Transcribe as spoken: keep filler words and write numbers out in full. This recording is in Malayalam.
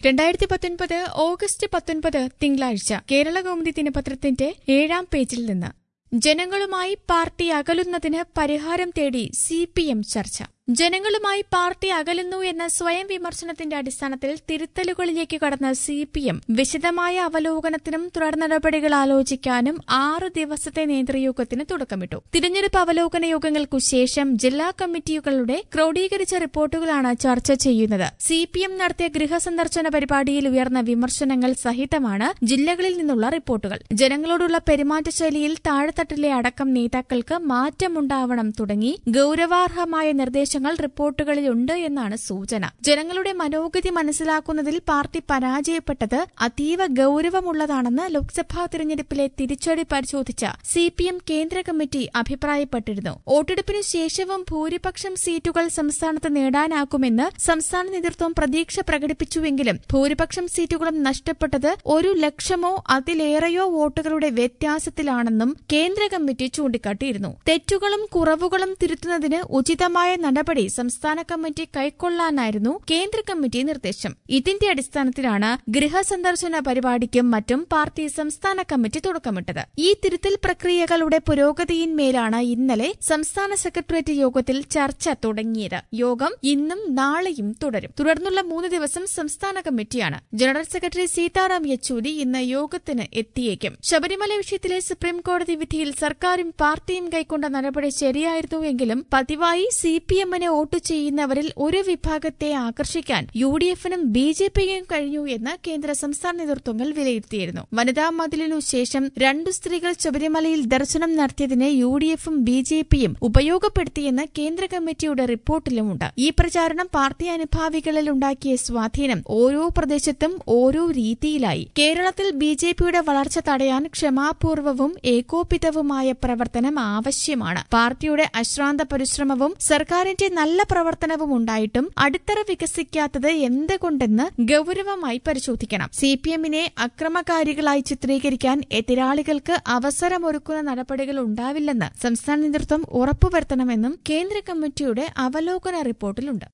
രണ്ടായിരത്തി പത്തൊൻപത് ഓഗസ്റ്റ് പത്തൊൻപത് തിങ്കളാഴ്ച കേരള കൗമുദി ദിനപത്രത്തിന്റെ ഏഴാം പേജിൽ നിന്ന് ജനങ്ങളുമായി പാർട്ടി അകലുന്നതിന് പരിഹാരം തേടി സി പി എം ചർച്ച. ജനങ്ങളുമായി പാർട്ടി അകലുന്നു എന്ന സ്വയം വിമർശനത്തിന്റെ അടിസ്ഥാനത്തിൽ തിരുത്തലുകളിലേക്ക് കടന്ന സി പി എം വിശദമായ അവലോകനത്തിനും തുടർ നടപടികൾ ആലോചിക്കാനും ആറ് ദിവസത്തെ നേതൃയോഗത്തിന് തുടക്കമിട്ടു. തിരഞ്ഞെടുപ്പ് അവലോകന യോഗങ്ങൾക്കു ശേഷം ജില്ലാ കമ്മിറ്റികളുടെ ക്രോഡീകരിച്ച റിപ്പോർട്ടുകളാണ് ചർച്ച ചെയ്യുന്നത്. സി പി എം നടത്തിയ ഗൃഹസന്ദർശന പരിപാടിയിൽ ഉയർന്ന വിമർശനങ്ങൾ സഹിതമാണ് ജില്ലകളിൽ നിന്നുള്ള റിപ്പോർട്ടുകൾ. ജനങ്ങളോടുള്ള പെരുമാറ്റശൈലിയിൽ താഴെത്തട്ടിലെ അടക്കം നേതാക്കൾക്ക് മാറ്റമുണ്ടാവണം തുടങ്ങി ഗൌരവാർഹമായ നിർദ്ദേശങ്ങൾ റിപ്പോർട്ടുകളിലുണ്ട് എന്നാണ് സൂചന. ജനങ്ങളുടെ മനോഗതി മനസ്സിലാക്കുന്നതിൽ പാർട്ടി പരാജയപ്പെട്ടത് അതീവ ഗൌരവമുള്ളതാണെന്ന് ലോക്സഭാ തിരഞ്ഞെടുപ്പിലെ തിരിച്ചടി പരിശോധിച്ച സി പി എം കേന്ദ്ര കമ്മിറ്റി അഭിപ്രായപ്പെട്ടിരുന്നു. വോട്ടെടുപ്പിനു ശേഷവും ഭൂരിപക്ഷം സീറ്റുകൾ സംസ്ഥാനത്ത് നേടാനാകുമെന്ന് സംസ്ഥാന നേതൃത്വം പ്രതീക്ഷ പ്രകടിപ്പിച്ചുവെങ്കിലും ഭൂരിപക്ഷം സീറ്റുകളും നഷ്ടപ്പെട്ടത് ഒരു ലക്ഷമോ അതിലേറെയോ വോട്ടുകളുടെ വ്യത്യാസത്തിലാണെന്നും കേന്ദ്ര കമ്മിറ്റി ചൂണ്ടിക്കാട്ടിയിരുന്നു. തെറ്റുകളും കുറവുകളും തിരുത്തുന്നതിന് ഉചിതമായ നടപടി സംസ്ഥാന കമ്മിറ്റി കൈക്കൊള്ളാനായിരുന്നു കേന്ദ്ര കമ്മിറ്റി നിർദ്ദേശം. ഇതിന്റെ അടിസ്ഥാനത്തിലാണ് ഗൃഹസന്ദർശന പരിപാടിക്കും മറ്റും പാർട്ടി സംസ്ഥാന കമ്മിറ്റി തുടക്കമിട്ടത്. ഈ തിരുത്തൽ പ്രക്രിയകളുടെ പുരോഗതിയിന്മേലാണ് ഇന്നലെ സംസ്ഥാന സെക്രട്ടേറിയറ്റ് യോഗത്തിൽ ചർച്ച തുടങ്ങിയത്. യോഗം ഇന്നും നാളെയും തുടരും. തുടർന്നുള്ള മൂന്ന് ദിവസം സംസ്ഥാന കമ്മിറ്റിയാണ്. ജനറൽ സെക്രട്ടറി സീതാറാം യെച്ചൂരി ഇന്ന് യോഗത്തിന് എത്തിയേക്കും. ശബരിമല വിഷയത്തിലെ സുപ്രീംകോടതി വിധിയിൽ സർക്കാരും പാർട്ടിയും കൈക്കൊണ്ട നടപടി ശരിയായിരുന്നുവെങ്കിലും പതിവായി സി പി എമ്മിനെ വോട്ട് ചെയ്യുന്നവരിൽ ഒരു വിഭാഗത്തെ ആകർഷിക്കാൻ യു ഡി എഫിനും ബി ജെ പിക്കും കഴിഞ്ഞു എന്ന് കേന്ദ്ര സംസ്ഥാന നേതൃത്വങ്ങൾ വിലയിരുത്തിയിരുന്നു. വനിതാ മതിലിനു ശേഷം രണ്ടു സ്ത്രീകൾ ശബരിമലയിൽ ദർശനം നടത്തിയതിനെ യു ഡി എഫും ബി ജെ പിയും ഉപയോഗപ്പെടുത്തിയെന്ന് കേന്ദ്ര കമ്മിറ്റിയുടെ റിപ്പോർട്ടിലുമുണ്ട്. ഈ പ്രചാരണം പാർട്ടി അനുഭാവികളിൽ ഉണ്ടാക്കിയ സ്വാധീനം ഓരോ പ്രദേശത്തും ഓരോ രീതിയിലായി. കേരളത്തിൽ ബി ജെ പിയുടെ വളർച്ച തടയാൻ ക്ഷമാപൂർവവും ഏകോപിതവുമായ പ്രവർത്തനം ആവശ്യമാണ്. പാർട്ടിയുടെ അശ്രാന്ത പരിശ്രമവും സർക്കാരിന്റെ നല്ല പ്രവർത്തനവും ഉണ്ടായിട്ടും അടിത്തറ വികസിക്കാത്തത് എന്തുകൊണ്ടെന്ന് ഗൌരവമായി പരിശോധിക്കണം. സി പി എമ്മിനെ അക്രമകാരികളായി ചിത്രീകരിക്കാൻ എതിരാളികൾക്ക് അവസരമൊരുക്കുന്ന നടപടികൾ ഉണ്ടാവില്ലെന്ന് സംസ്ഥാന നേതൃത്വം ഉറപ്പുവരുത്തണമെന്നും കേന്ദ്ര കമ്മിറ്റിയുടെ അവലോകന റിപ്പോർട്ടിലുണ്ട്.